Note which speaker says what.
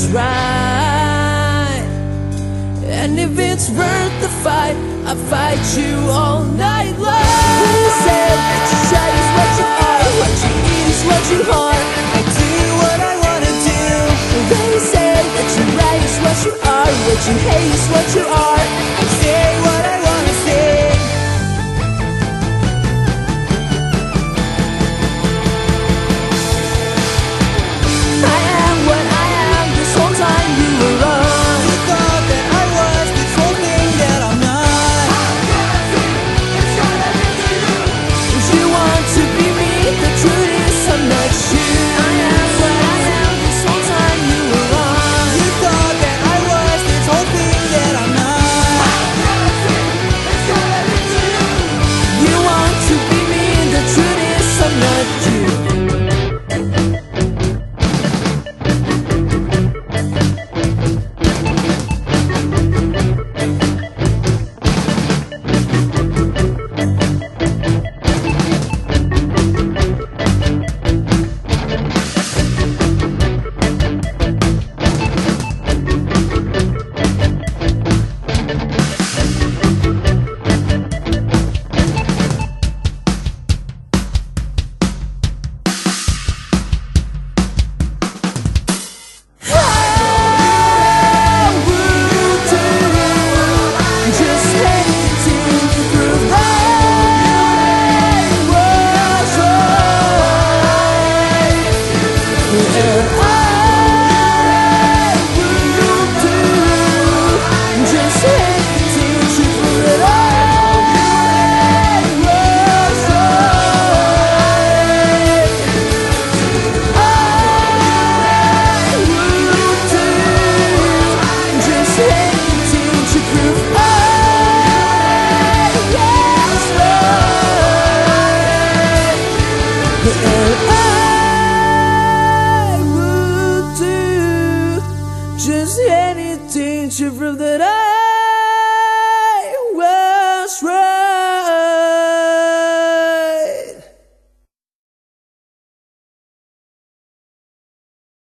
Speaker 1: right. And if it's worth the fight, I'll fight you all night long. Who said that you try is what you are, what you eat is what you are? I do what I wanna do. They say that you right is what you are, what you hate is what you are. I say what I wanna say. I am what I am, this whole time you were wrong. You thought that I was this whole thing that I'm not. You want to be me, the truth is I'm not you. I am what I am, this whole time you were wrong. You thought that I was this whole thing that I'm not. You want to be me, the truth is I'm not you. I would do just anything to prove that I